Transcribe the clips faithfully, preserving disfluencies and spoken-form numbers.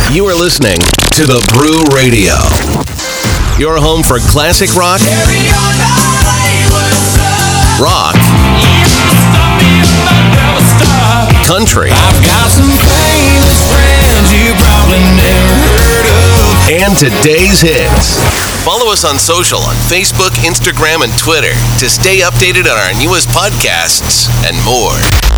You are listening to The Brew Radio, your home for classic rock, rock, country, I've got some famous friends you probably never heard of, and today's hits. Follow us on social on Facebook, Instagram, and Twitter to stay updated on our newest podcasts and more.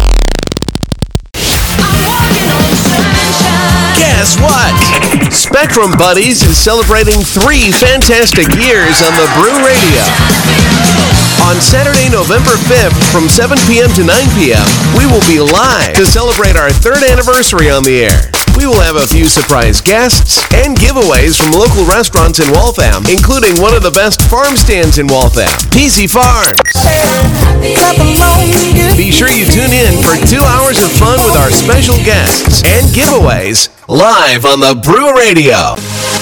Guess what? Spectrum Buddies is celebrating three fantastic years on the Brew Radio. On Saturday, November fifth, from seven p.m. to nine p.m., we will be live to celebrate our third anniversary on the air. We will have a few surprise guests and giveaways from local restaurants in Waltham, including one of the best farm stands in Waltham, Peasy Farms. Be sure you tune in for two hours of fun with our special guests and giveaways live on the Brew Radio.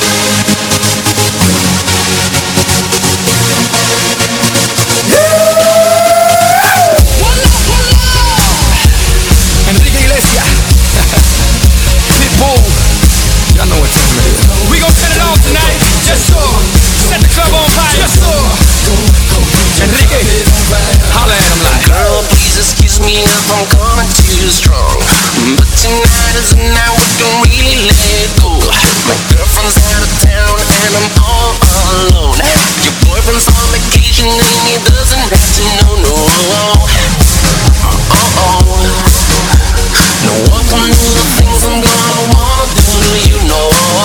Enrique Iglesias, Pitbull, y'all know what time it is. We gon' set it off tonight, just so. Set the club on fire, just so. Enrique, holla at him like. Girl, please excuse me if I'm coming too strong, but tonight is the night we can really let go. My girlfriend's out of town and I'm all alone. Your boyfriend's on vacation and he doesn't have to know, no. Uh-oh. No one can do the things I'm gonna wanna do to you, no.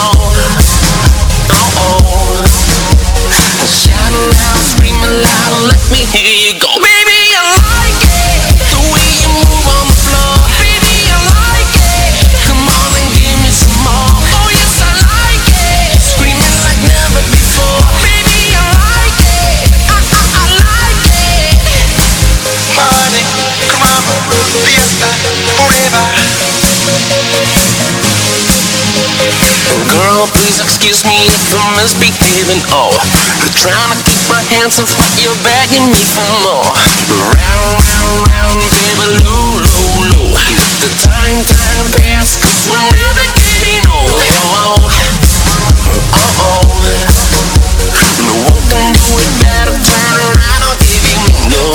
Uh-oh. Shout aloud, scream aloud, let me hear you go. Baby, I like it, the way you move on the floor. Baby, I like it, come on and give me some more. Oh yes, I like it, screaming like never before. Baby, I like it, I, I, I like it. Party, come on, fiesta, forever. Girl, please excuse me if I'm misbehaving. Oh, I'm trying to keep my hands off, but you're begging me for more. Round, round, round, baby, low, low, low. The time, time pass, cause we're never getting old. Oh, uh-oh. No one can do it better. Turn around, I'll give you me. No,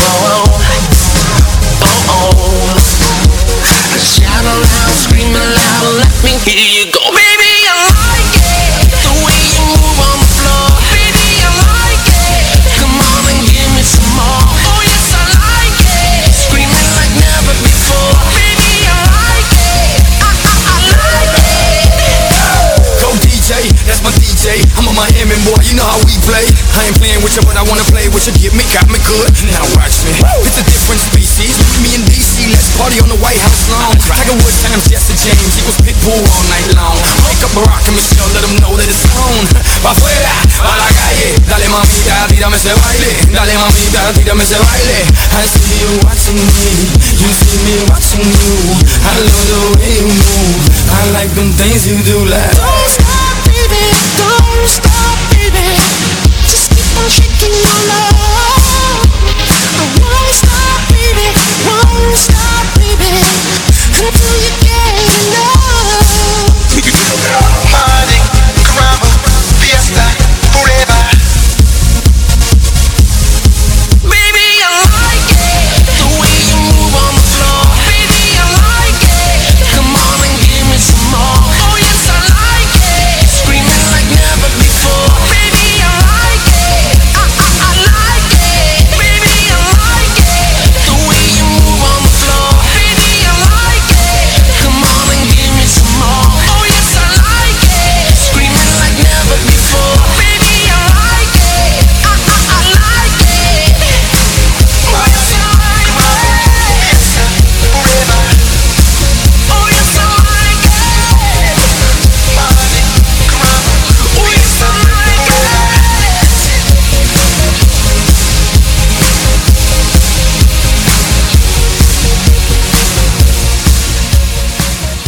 uh-oh. Shout aloud, scream aloud, let me hear you go. Baby, I like it, the way you move on the floor. Baby, I like it, come on and give me some more. Oh yes, I like it, screaming like never before. Baby, I like it, I, I, I like it. Go D J, that's my D J. I'm a Miami boy, you know how we play. I ain't playing with you, but I wanna play with you. Get me, got me good. Now watch me. It's a different species. Me and D C, let's party on the White House lawn. Tiger Woods times Jesse James, he was Pitbull all night long. Wake up Barack and Michelle, let them know that it's on. Pa' afuera, pa' la calle. Dale mamita, tírame ese baile. Dale mamita, tírame ese baile. I see you watching me, you see me watching you. I love the way you move, I like them things you do like. Don't stop, baby, don't stop, baby. Just keep on shaking your love. I won't stop, baby, won't stop, baby, until you get enough. Party, caramba, fiesta, forever. Baby, I like it, the way you move on the floor. Baby, I like it, come on and give me some more. Oh yes, I like it, screaming like never before. Baby, I like it, I, I, I like it. Baby, I like it, the way you move on the floor. Baby, I like it, come on and give me some more. Oh yes, I like it, screaming like never before. Baby, I like it, I, I, I like it. Oh yes, I like it, forever. Oh yes, I like it. Party, caramba. Oh yes, I like it.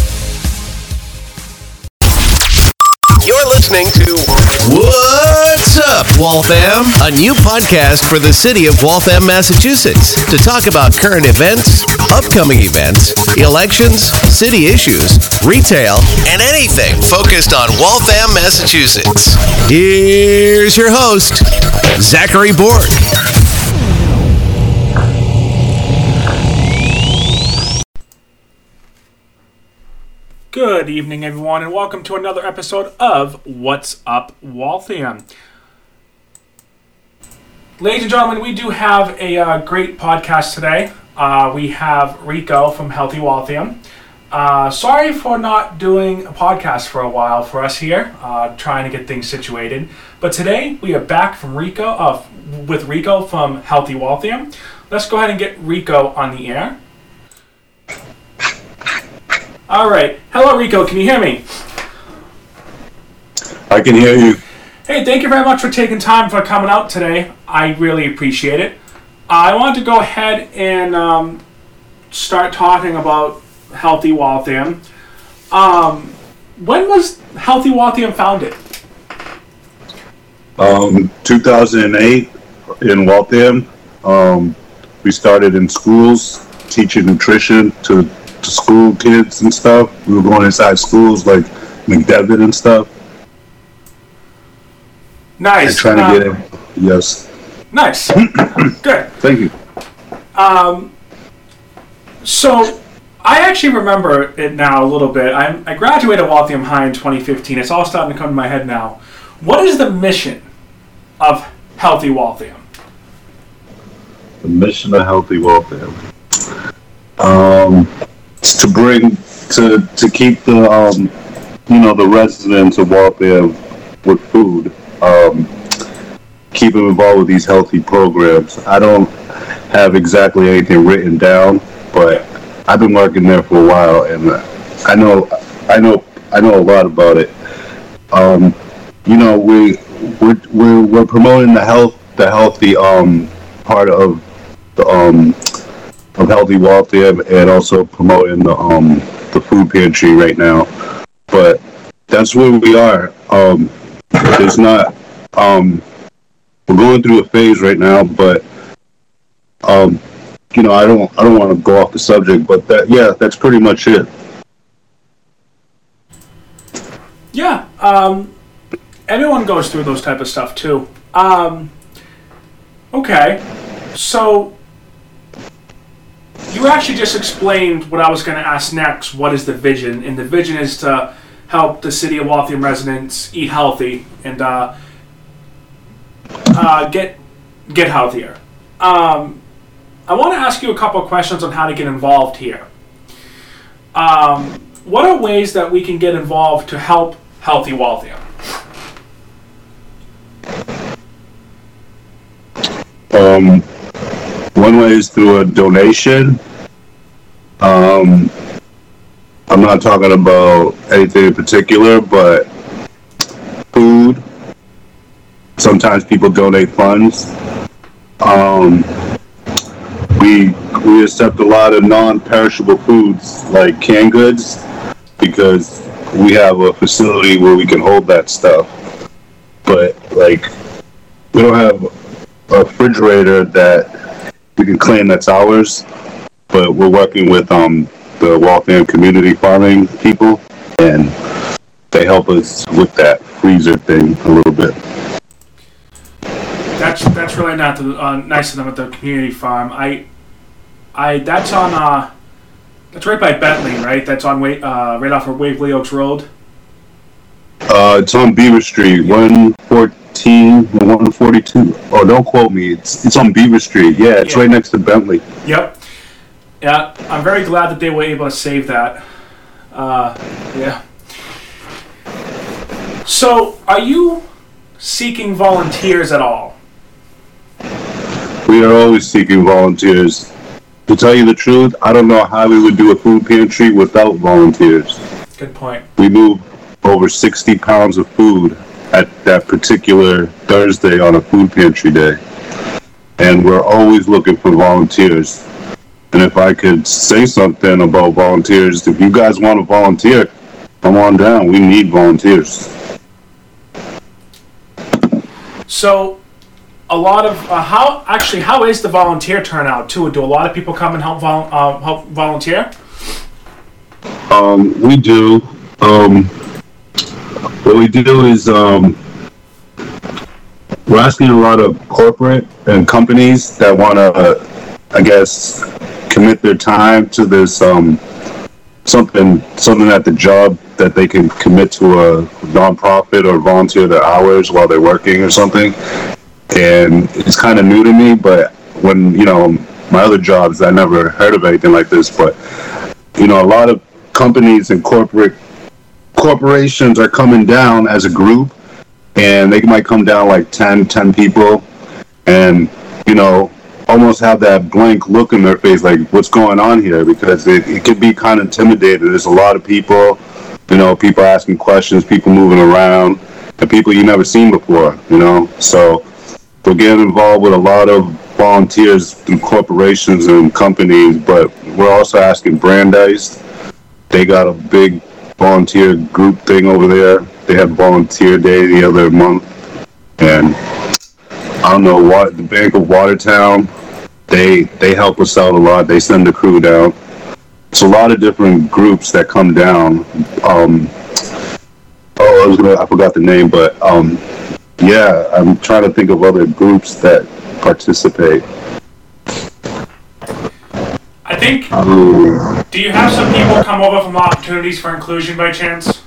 You're listening to What's What's up, Waltham? A new podcast for the city of Waltham, Massachusetts, to talk about current events, upcoming events, elections, city issues, retail, and anything focused on Waltham, Massachusetts. Here's your host, Zachary Borg. Good evening, everyone, and welcome to another episode of What's Up, Waltham. Ladies and gentlemen, we do have a uh, great podcast today. Uh, we have Rico from Healthy Waltham. Uh, sorry for not doing a podcast for a while for us here, uh, trying to get things situated. But today we are back from Rico, uh, with Rico from Healthy Waltham. Let's go ahead and get Rico on the air. All right. Hello, Rico. Can you hear me? I can hear you. Hey, thank you very much for taking time for coming out today. I really appreciate it. I want to go ahead and um, start talking about Healthy Waltham. Um, when was Healthy Waltham founded? Um, two thousand eight in Waltham. Um, we started in schools teaching nutrition to to school kids and stuff. We were going inside schools like McDevitt and stuff. Nice. And trying uh, to get in. Yes. Nice. Good. Thank you. Um, so, I actually remember it now a little bit. I, I graduated Waltham High in twenty fifteen. It's all starting to come to my head now. What is the mission of Healthy Waltham? The mission of Healthy Waltham. Um, it's to bring, to to keep the, um, you know, the residents of Waltham with food. Um, keep them involved with these healthy programs. I don't have exactly anything written down, but I've been working there for a while, and I know, I know, I know a lot about it. Um, you know, we we're, we're we're promoting the health, the healthy um part of the um. of Healthy Waltham, and also promoting the um the food pantry right now. But that's where we are. Um, there's not um we're going through a phase right now, but um you know I don't I don't want to go off the subject, but that yeah that's pretty much it. Yeah, um, everyone goes through those type of stuff too. Um, okay, so you actually just explained what I was going to ask next. What is the vision? And the vision is to help the city of Waltham residents eat healthy and uh, uh, get get healthier. Um, I want to ask you a couple of questions on how to get involved here. Um, what are ways that we can get involved to help Healthy Waltham? Um, one way is through a donation. Um, I'm not talking about anything in particular, but food. Sometimes people donate funds. Um, we we accept a lot of non-perishable foods like canned goods because we have a facility where we can hold that stuff. But like, we don't have a refrigerator that we can claim that's ours, but we're working with um, the Waltham community farming people, and they help us with that freezer thing a little bit. That's that's really not the, uh, nice of them at the community farm. I, I that's on uh, that's right by Bentley, right? That's on Wa- uh, right off of Waverly Oaks Road. Uh, it's on Beaver Street, one fourteen or one forty-two. Oh, don't quote me. It's it's on Beaver Street. Yeah, it's Yeah. right next to Bentley. Yep. Yeah, I'm very glad that they were able to save that. Uh, yeah. So, are you seeking volunteers at all? We are always seeking volunteers. To tell you the truth, I don't know how we would do a food pantry without volunteers. Good point. We move over sixty pounds of food at that particular Thursday on a food pantry day. And we're always looking for volunteers. And if I could say something about volunteers, if you guys want to volunteer, come on down. We need volunteers. So, a lot of uh, how actually how is the volunteer turnout too? Do a lot of people come and help vol- uh, help volunteer? Um, we do. Um, what we do is um, we're asking a lot of corporate and companies that want to, uh, I guess, commit their time to this um, something something at the job that they can commit to a nonprofit or volunteer their hours while they're working or something. And it's kind of new to me, but when, you know, my other jobs, I never heard of anything like this. But, you know, a lot of companies and corporate corporations are coming down as a group, and they might come down like ten, ten people, and, you know, almost have that blank look in their face, like, what's going on here? Because it, it could be kind of intimidating. There's a lot of people, you know, people asking questions, people moving around, and people you never seen before, you know. So we're getting involved with a lot of volunteers through corporations and companies, but we're also asking Brandeis. They got a big volunteer group thing over there. They had Volunteer Day the other month. And I don't know, what the Bank of Watertown, they they help us out a lot. They send the crew down. It's a lot of different groups that come down. Um, oh, I was gonna, I forgot the name, but um, yeah, I'm trying to think of other groups that participate. I think. Um, Do you have some people come over from Opportunities for Inclusion by chance?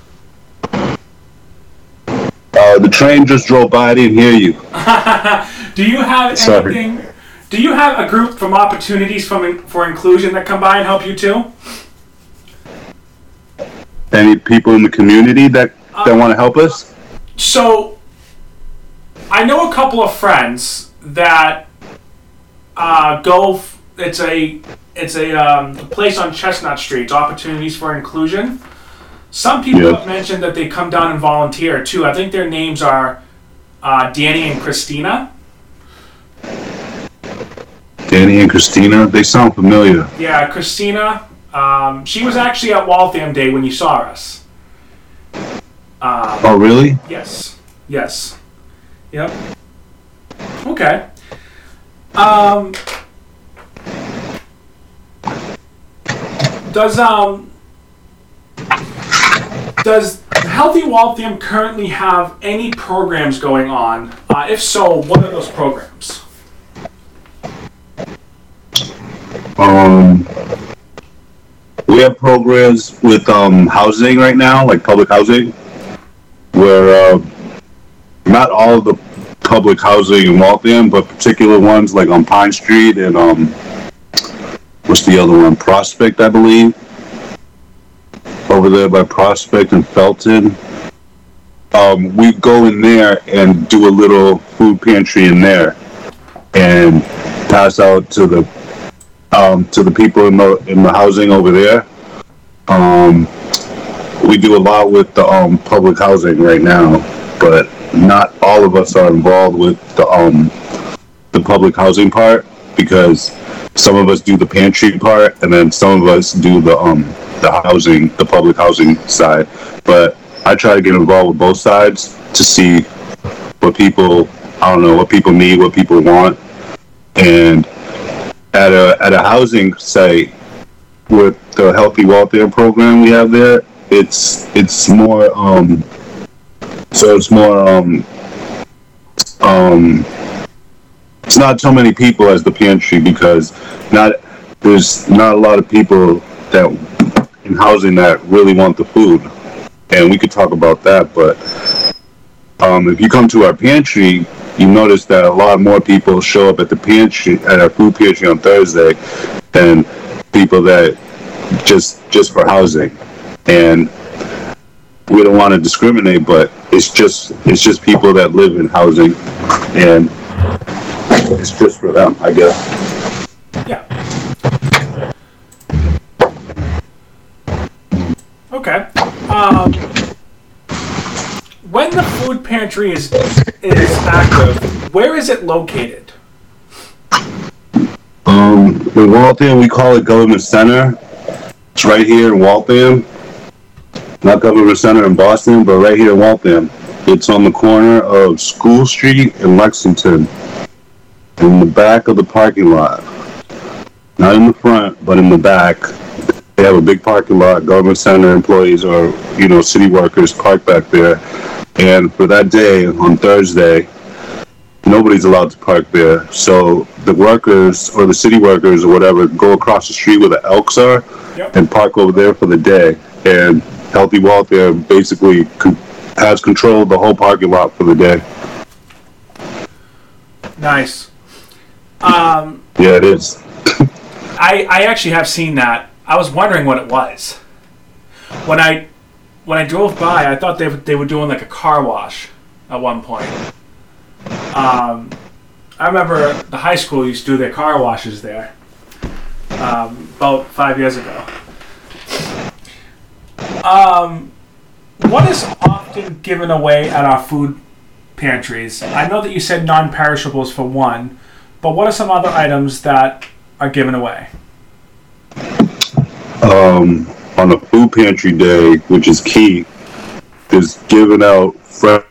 uh, the train just drove by. I didn't hear you. Do you have Sorry. anything? Do you have a group from Opportunities from for Inclusion that come by and help you too? Any people in the community that, that want to help us? So, I know a couple of friends that uh, go. F- it's a it's a um, place on Chestnut Street. It's Opportunities for Inclusion. Some people Yeah. have mentioned that they come down and volunteer too. I think their names are uh, Danny and Christina. Danny and Christina, they sound familiar. Yeah, Christina. Um, she was actually at Waltham Day when you saw us. Um, Oh, really? Yes. Yes. Yep. Okay. Um. Does um. Does Healthy Waltham currently have any programs going on? Uh, if so, what are those programs? Um, we have programs with um, housing right now, like public housing, where uh, not all of the public housing in Waltham, but particular ones like on Pine Street and um, what's the other one? Prospect, I believe. Over there by Prospect and Felton. Um, we go in there and do a little food pantry in there and pass out to the um, to the people in the in the housing over there. Um, we do a lot with the um, public housing right now, but not all of us are involved with the um, the public housing part, because some of us do the pantry part and then some of us do the um, the housing, the public housing side. But I try to get involved with both sides to see what people, I don't know, what people need, what people want. And at a at a housing site with the Healthy Waltham program we have there, it's it's more um so it's more um um it's not so many people as the pantry, because not there's not a lot of people that in housing that really want the food, and we could talk about that. But um, if you come to our pantry, you notice that a lot more people show up at the pantry, at our food pantry on Thursday, than people that just just for housing. And we don't want to discriminate, but it's just it's just people that live in housing, and it's just for them, I guess. Yeah. Okay. Um, when the food pantry is is active, where is it located? Um, in Waltham, we call it Government Center. It's right here in Waltham. Not Government Center in Boston, but right here in Waltham. It's on the corner of School Street and Lexington, in the back of the parking lot. Not in the front, but in the back. They have a big parking lot. Government center employees or, you know, city workers park back there. And for that day, on Thursday, nobody's allowed to park there. So the workers or the city workers or whatever go across the street where the Elks are Yep. and park over there for the day. And Healthy Welfare basically con- has control of the whole parking lot for the day. Nice. Um, Yeah, it is. I, I actually have seen that. I was wondering what it was. When I when I drove by, I thought they were- they were doing like a car wash at one point. Um, I remember the high school used to do their car washes there um, about five years ago. Um, what is often given away at our food pantries? I know that you said non-perishables for one, but what are some other items that are given away? Um, on a food pantry day, which is key, is giving out fresh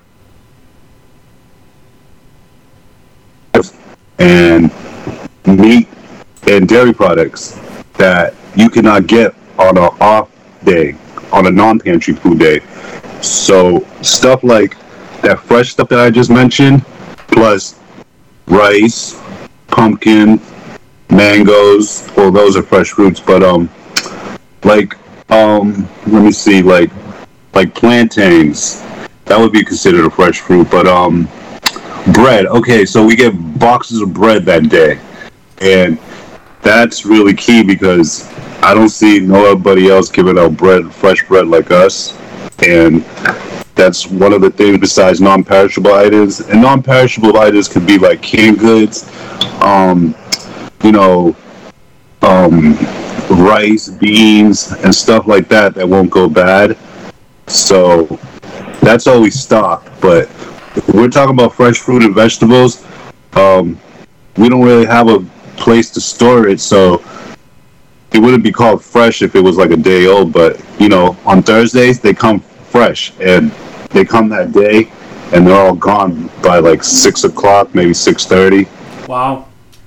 and meat and dairy products that you cannot get on an off day, on a non-pantry food day. So stuff like that fresh stuff that I just mentioned, plus rice, pumpkin, mangoes. Well, those are fresh fruits, but um, like um, let me see, like like plantains. That would be considered a fresh fruit, but um, bread. Okay, so we get boxes of bread that day, and that's really key because I don't see nobody else giving out bread, fresh bread like us, and that's one of the things besides non-perishable items. And non-perishable items could be like canned goods, um, you know, um, rice, beans, and stuff like that that won't go bad. So that's always stocked. But if we're talking about fresh fruit and vegetables, um, we don't really have a place to store it, so it wouldn't be called fresh if it was like a day old. But you know, on Thursdays they come fresh, and they come that day, and they're all gone by like six o'clock, maybe six thirty. Wow.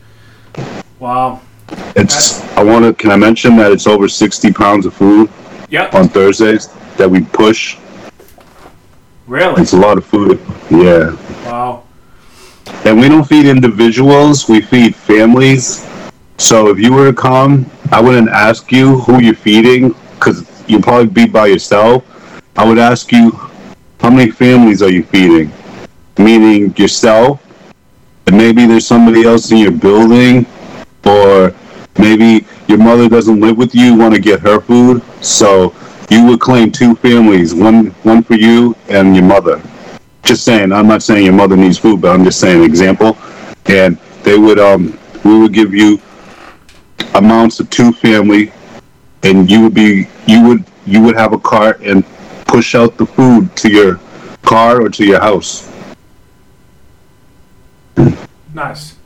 Wow. It's. I want to. Can I mention that it's over sixty pounds of food Yep. on Thursdays that we push? Really? It's a lot of food. Yeah. Wow. And we don't feed individuals, we feed families. So if you were to come, I wouldn't ask you who you're feeding, because you'll probably be by yourself. I would ask you, how many families are you feeding? Meaning yourself, and maybe there's somebody else in your building, or maybe your mother doesn't live with you, want to get her food. So you would claim two families, one one for you and your mother. Just saying, I'm not saying your mother needs food, but I'm just saying an example. And they would, um, we would give you amounts of two family, and you would be, you would, you would have a cart and push out the food to your car or to your house. Nice.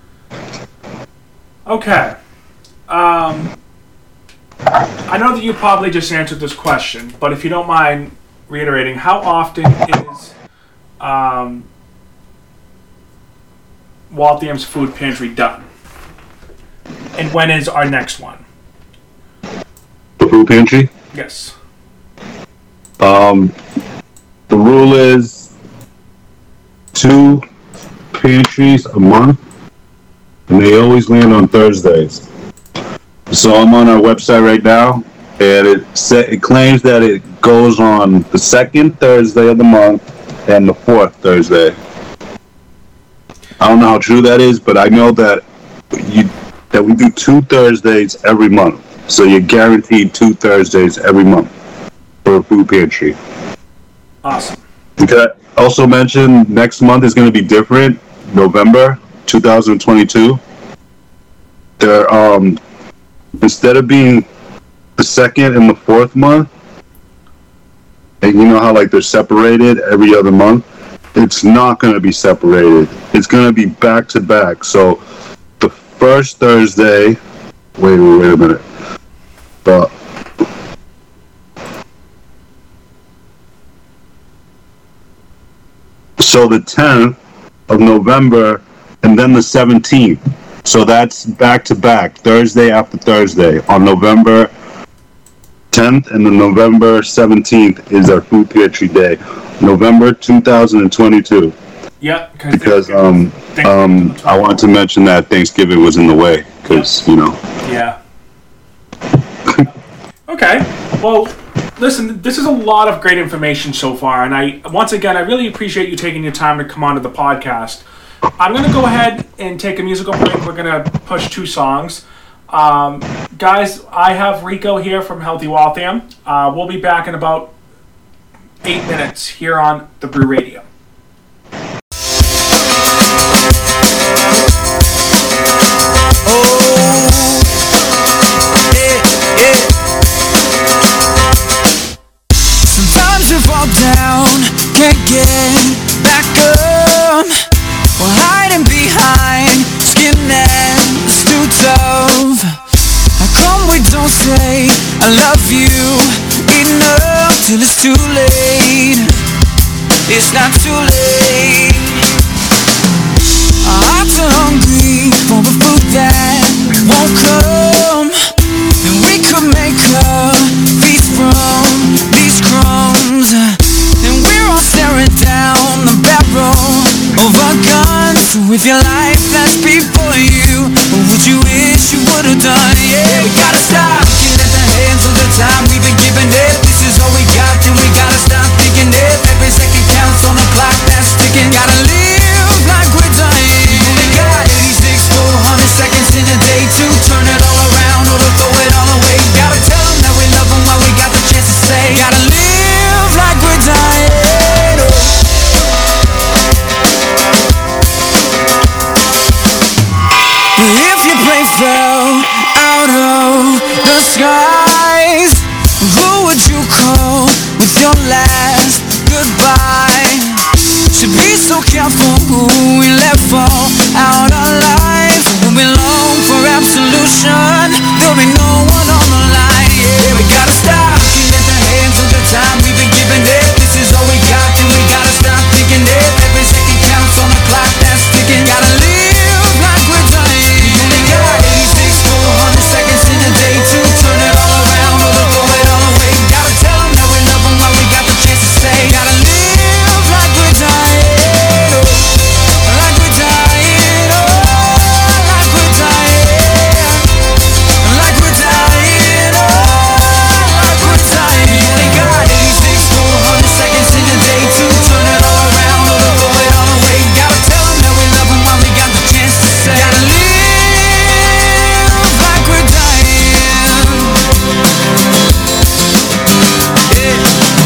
Okay. Um, I know that you probably just answered this question, but if you don't mind reiterating, how often is um, Waltham's Food Pantry done? And when is our next one? The food pantry? Yes. Um, the rule is two pantries a month, and they always land on Thursdays. So I'm on our website right now, and it sa- it claims that it goes on the second Thursday of the month and the fourth Thursday. I don't know how true that is, but I know that you that we do two Thursdays every month. So you're guaranteed two Thursdays every month for a food pantry. Awesome. Okay. Also mention next month is going to be different. November twenty twenty-two. They're um instead of being the second and the fourth month, and you know how like they're separated every other month, it's not going to be separated. It's going to be back to back. So the first Thursday. Wait, wait, wait a minute. But So the tenth of November, and then the seventeenth. So that's back to back, Thursday after Thursday. On November tenth and then November seventeenth is our food pantry day. November two thousand twenty-two. Yeah, because um um I wanted to mention that Thanksgiving was in the way, because you know. Yeah. Okay. Well, listen, this is a lot of great information so far, and I once again I really appreciate you taking your time to come onto the podcast. I'm gonna go ahead and take a musical break. We're gonna push two songs. Um, guys, I have Rico here from Healthy Waltham. Uh, we'll be back in about eight minutes here on the Brew Radio. Down, can't get back up. We're hiding behind skin and it's too tough. How come we don't say I love you enough till it's too late? It's not too late. Our hearts are hungry for the food that won't come, and we could make a feast from these crumbs. And we're all staring down the barrel of our guns. So if your life flashed before you, what would you wish you would have done? Yeah, we gotta stop looking at the hands of the time we've been giving it. This is all we got, then we gotta stop thinking it. Every second counts on the clock that's ticking. Gotta live like we're dying. We only got eighty-six full hundred seconds in a day to turn it all around or to throw it all away. Gotta tell them that we love them while we got the chance to say. Gotta live like we're dying. If your plane fell out of the skies, who would you call with your last goodbye? Should be so careful who we let fall out our lives. We'll be long for absolution. There'll be no one on the line. Yeah, we gotta stop looking at the hands of the time we've been giving it. This is all we got, then we gotta stop thinking it. Every second counts on the clock that's ticking. Gotta live like we're dying. We only got eighty-six full hundred seconds in a day to turn it all around or to throw it all away. Gotta tell them that we love them while we got the chance to say. Gotta live like we're dying. Oh, like we're dying. Oh, like we're dying. Like we're dying. Oh, like we're dying. We only got eighty-six full hundred seconds in a day to turn it all around or to throw it all away. Gotta tell them that we love them while we got the chance to say. Gotta live like we're dying. Yeah.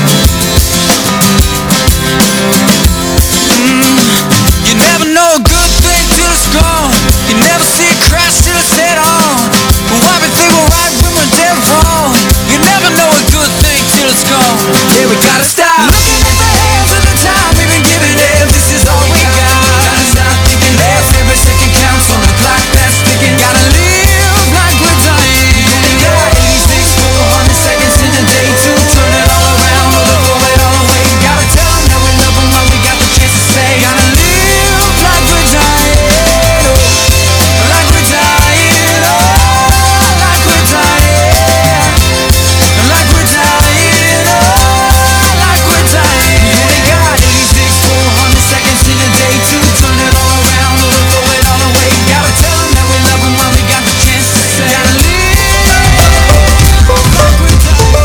Mm. You never know a good thing till it's gone. You never see it crash till it's head on. But why we think we're right when we're dead wrong? You never know a good thing till it's gone. Yeah, we gotta stop looking at the hands of the time we've been giving it. This is all we got. Gotta stop thinking less. Every second counts on the clock that's ticking. Gotta live like we're dying. We only got eighty-six full hundred seconds in a day to turn it all around or to throw it all away. Gotta tell them that we love them while we got the chance to say. Gotta live like we're dying. Oh, like we're dying. Oh, like we're dying. Like we're dying. Oh, like we're dying. We only got eighty-six full hundred seconds in a day to turn it all around or to throw it all away. Gotta tell them that we love them while we got the chance to say. Gotta live like we're dying.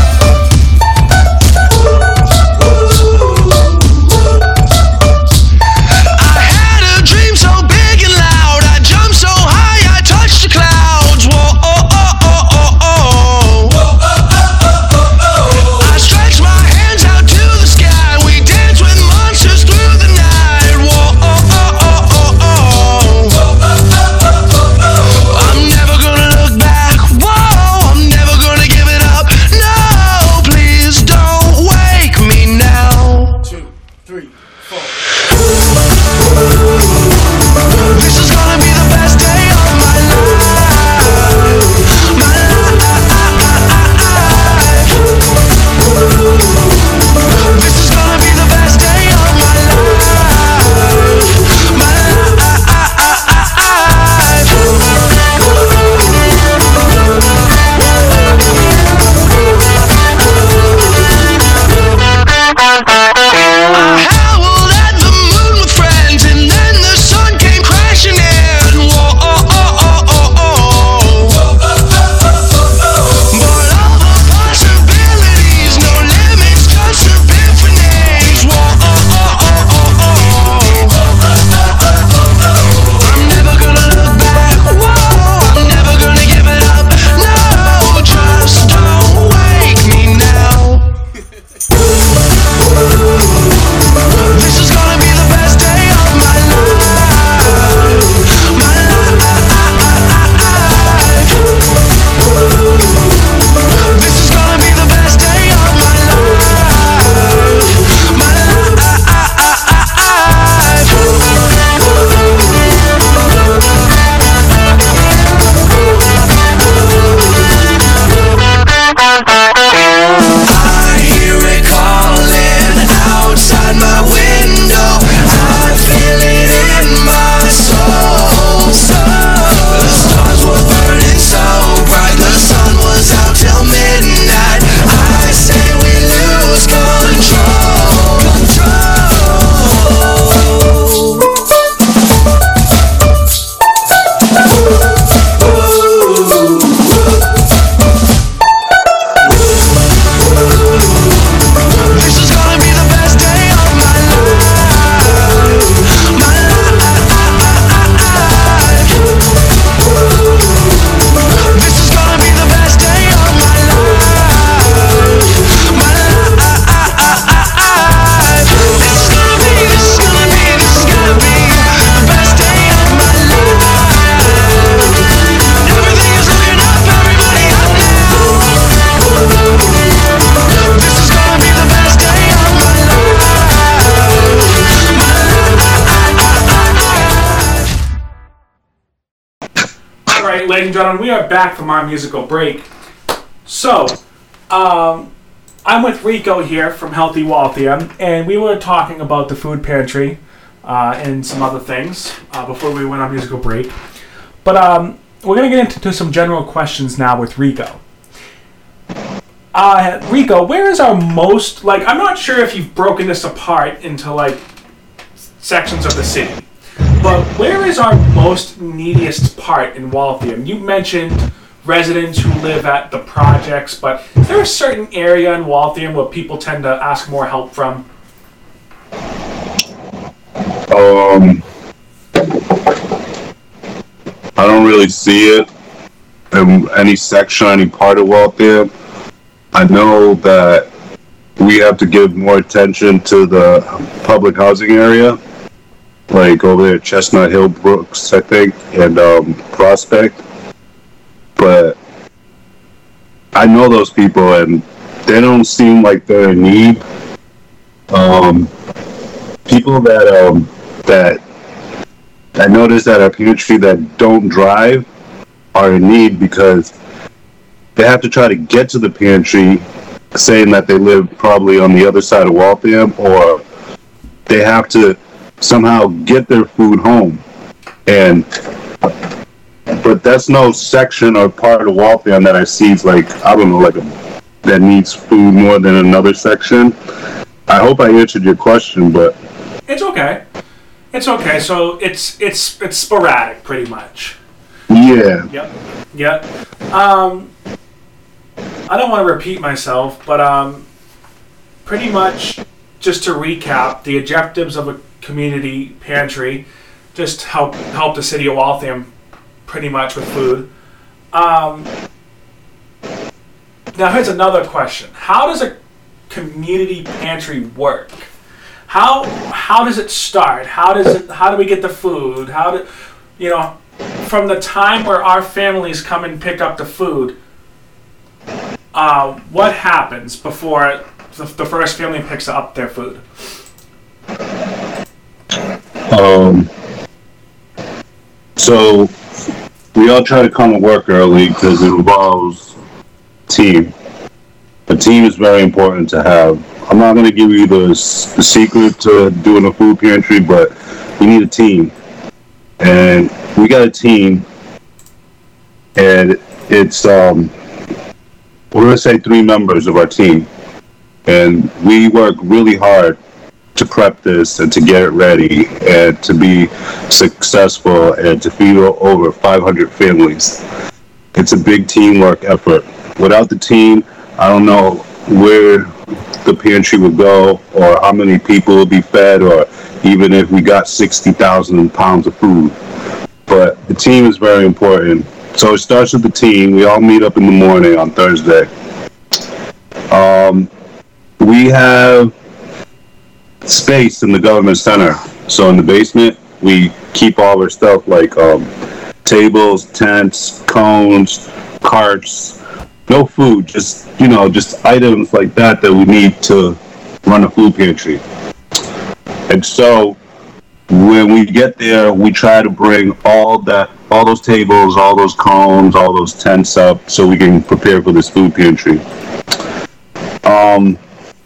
I had a dream so big and loud. I jumped so high, I touched the clouds. Whoa, oh, oh, oh, oh, oh. I stretched my hands out to the sky. We danced with monsters through the night. Whoa, oh, oh, oh, oh, oh. I'm never gonna look back. Whoa, I'm never gonna give it up. No, please don't wake me now. Two, three, four. This is gonna be the best day of my life. My life. This is gonna be the best day of my life. ladies and gentlemen, we are back from our musical break. So, um, I'm with Rico here from Healthy Waltham, and we were talking about the food pantry uh, and some other things uh, before we went on musical break. But um, we're going to get into some general questions now with Rico. Uh, Rico, where is our most, like, I'm not sure if you've broken this apart into, like, sections of the city, but where is our most neediest part in Waltham? You mentioned residents who live at the projects, but is there a certain area in Waltham where people tend to ask more help from? Um, I don't really see it in any section, any part of Waltham. I know that we have to give more attention to the public housing area, like over there at Chestnut Hill, Brooks, I think, and um, Prospect. But I know those people, and they don't seem like they're in need. Um, people that um, that I noticed at our pantry that don't drive are in need because they have to try to get to the pantry, saying that they live probably on the other side of Waltham, or they have to somehow get their food home. And but that's no section or part of Waltham that I see is like, I don't know, like a, that needs food more than another section. I hope I answered your question, but It's okay. It's okay. So it's it's it's sporadic, pretty much. yeah. Yep. Yep. Um, I don't want to repeat myself, but um, pretty much, just to recap, the objectives of a community pantry just help help the city of Waltham pretty much with food. Um, now here's another question: how does a community pantry work? How how does it start? How does it? How do we get the food? How do you know? From the time where our families come and pick up the food, uh, what happens before the, the first family picks up their food? Um. So we all try to come to work early because it involves team. A team is very important to have. I'm not going to give you the, the secret to doing a food pantry, but we need a team. And we got a team, and it's, um, we're going to say three members of our team. And we work really hard to prep this and to get it ready and to be successful and to feed over five hundred families. It's a big teamwork effort. Without the team, I don't know where the pantry would go or how many people would be fed or even if we got sixty thousand pounds of food. But the team is very important. So it starts with the team. We all meet up in the morning on Thursday. Um, we have space in the government center. So in the basement, we keep all our stuff like um, tables, tents, cones, carts. No food, just, you know, just items like that that we need to run a food pantry. And so when we get there, we try to bring all that, all those tables, all those cones, all those tents up so we can prepare for this food pantry. Um,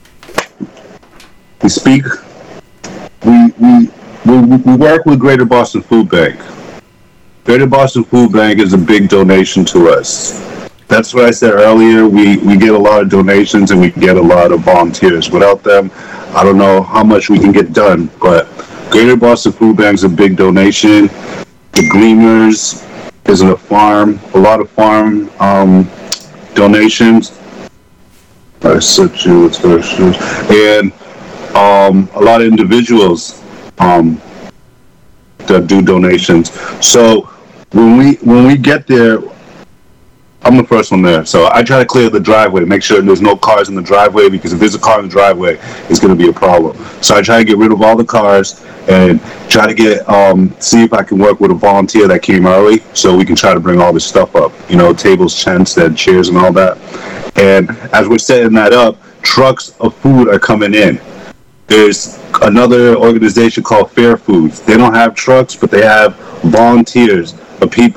we speak, we, we, we, we work with Greater Boston Food Bank. Greater Boston Food Bank is a big donation to us. That's what I said earlier. We, we get a lot of donations and we get a lot of volunteers. Without them, I don't know how much we can get done. But Greater Boston Food Bank is a big donation. The Gleaners is a farm, a lot of farm um, donations. I said you, and um, a lot of individuals um, that do donations. So when we when we get there, I'm the first one there, so I try to clear the driveway, make sure there's no cars in the driveway, because if there's a car in the driveway, it's going to be a problem. So I try to get rid of all the cars and try to get, um, see if I can work with a volunteer that came early, so we can try to bring all this stuff up, you know, tables, tents, and chairs and all that. And as we're setting that up, trucks of food are coming in. There's another organization called Fair Foods. They don't have trucks, but they have volunteers of people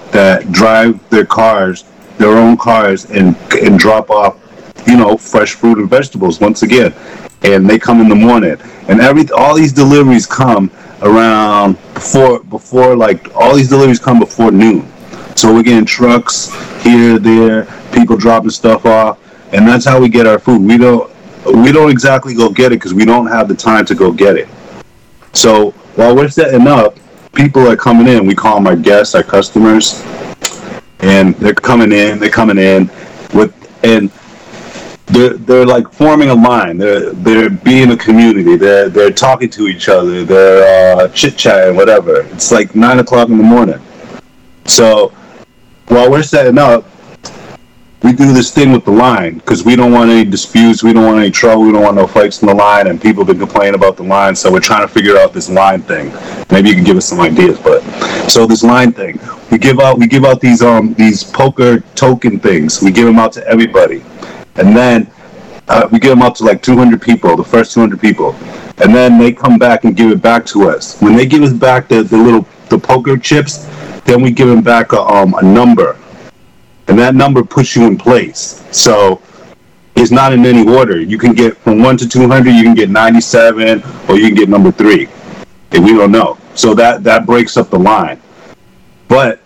that drive their cars, their own cars, and and drop off, you know, fresh fruit and vegetables once again. And they come in the morning, and every all these deliveries come around before before like all these deliveries come before noon. So we're getting trucks here, there, people dropping stuff off, and that's how we get our food. We don't we don't exactly go get it because we don't have the time to go get it. So while we're setting up, people are coming in. We call them our guests, our customers, and they're coming in. They're coming in with and. They're, they're like forming a line. They're they're being a community. They're they're talking to each other. They're uh, chit chatting, whatever. It's like nine o'clock in the morning. So while we're setting up, we do this thing with the line because we don't want any disputes. We don't want any trouble. We don't want no fights in the line. And people have been complaining about the line. So we're trying to figure out this line thing. Maybe you can give us some ideas. But so this line thing, we give out we give out these um these poker token things. We give them out to everybody. And then uh, we give them out to like two hundred people, the first two hundred people. And then they come back and give it back to us. When they give us back the, the little the poker chips, then we give them back a, um, a number. And that number puts you in place. So it's not in any order. You can get from one to two hundred, you can get ninety-seven, or you can get number three. And we don't know. So that, that breaks up the line. But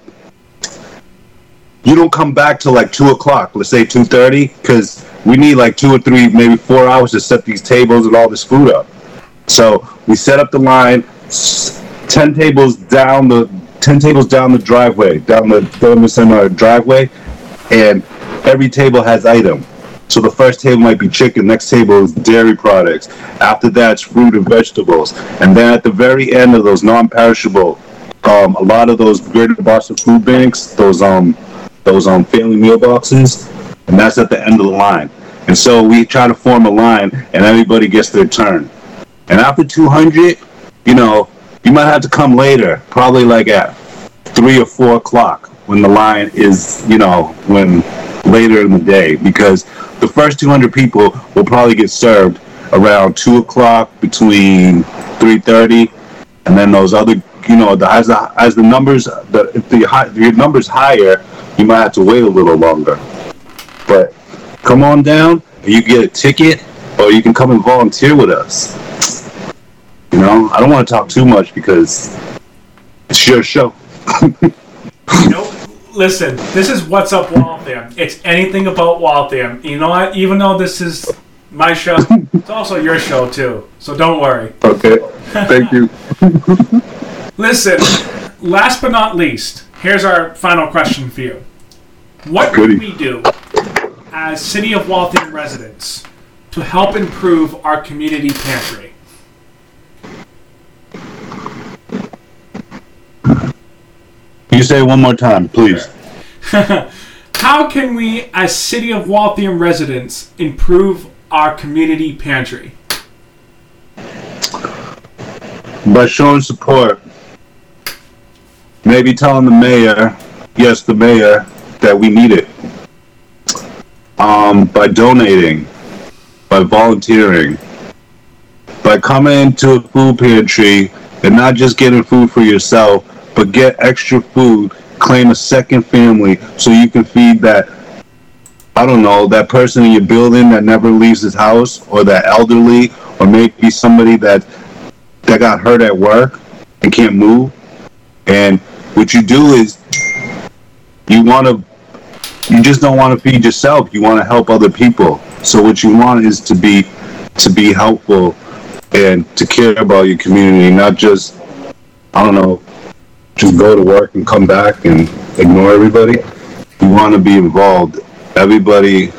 you don't come back till like two o'clock, let's say two thirty, because we need like two or three, maybe four hours to set these tables and all this food up. So we set up the line, ten tables down the ten tables down the driveway, down the down the driveway, and every table has item. So the first table might be chicken, next table is dairy products. After that, it's fruit and vegetables, and then at the very end of those non-perishable, um, a lot of those Greater Boston food banks, those um. those um, family meal boxes, and that's at the end of the line. And so we try to form a line, and everybody gets their turn. And after two hundred, you know, you might have to come later, probably like at three or four o'clock when the line is, you know, when later in the day, because the first two hundred people will probably get served around two o'clock, between three thirty, and then those other, you know, the, as the as the numbers, the if the high, if your number's higher, you might have to wait a little longer. But come on down, and you get a ticket, or you can come and volunteer with us. You know, I don't want to talk too much because it's your show. Nope. Listen, this is What's Up Waltham. It's anything about Waltham. You know what? Even though this is my show, it's also your show too. So don't worry. Okay. Thank you. Listen, last but not least, here's our final question for you. What Goody. can we do as City of Waltham residents to help improve our community pantry? You say it one more time, please. How can we, as City of Waltham residents, improve our community pantry? By showing support. Maybe telling the mayor, yes, the mayor, that we need it. Um, by donating, by volunteering, by coming into a food pantry and not just getting food for yourself, but get extra food, claim a second family so you can feed that, I don't know, that person in your building that never leaves his house, or that elderly, or maybe somebody that that got hurt at work and can't move. And what you do is you want to, you just don't want to feed yourself. You want to help other people. So what you want is to be, to be helpful and to care about your community, not just, I don't know, just go to work and come back and ignore everybody. You want to be involved. Everybody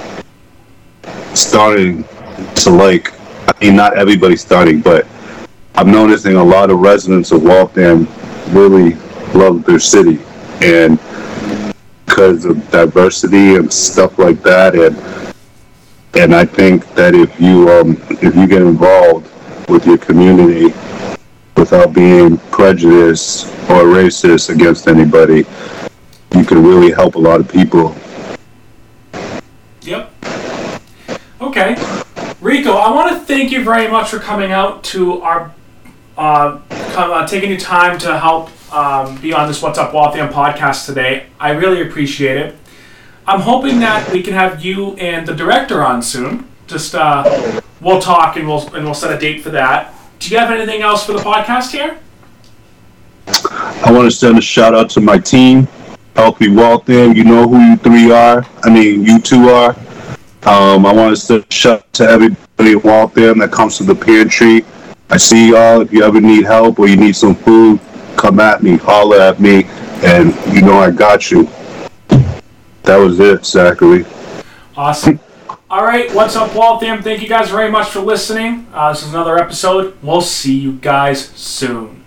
starting to like, I mean, not everybody starting, but I'm noticing a lot of residents of Waltham really love their city, and because of diversity and stuff like that, and and I think that if you um if you get involved with your community without being prejudiced or racist against anybody, you can really help a lot of people. Yep. Okay. Rico, I want to thank you very much for coming out to our, uh, come, uh taking your time to help um, be on this What's Up Waltham podcast today. I really appreciate it. I'm hoping that we can have you and the director on soon. Just uh, we'll talk and we'll and we'll set a date for that. Do you have anything else for the podcast here? I want to send a shout out to my team, Healthy Waltham. You know who you three are. I mean, you two are. Um, I want to send a shout out to everybody in Waltham that comes to the pantry. I see y'all. If you ever need help or you need some food, come at me, holler at me, and you know I got you. That was it, Zachary. Awesome. All right, What's Up Waltham? Thank you guys very much for listening. Uh, this is another episode. We'll see you guys soon.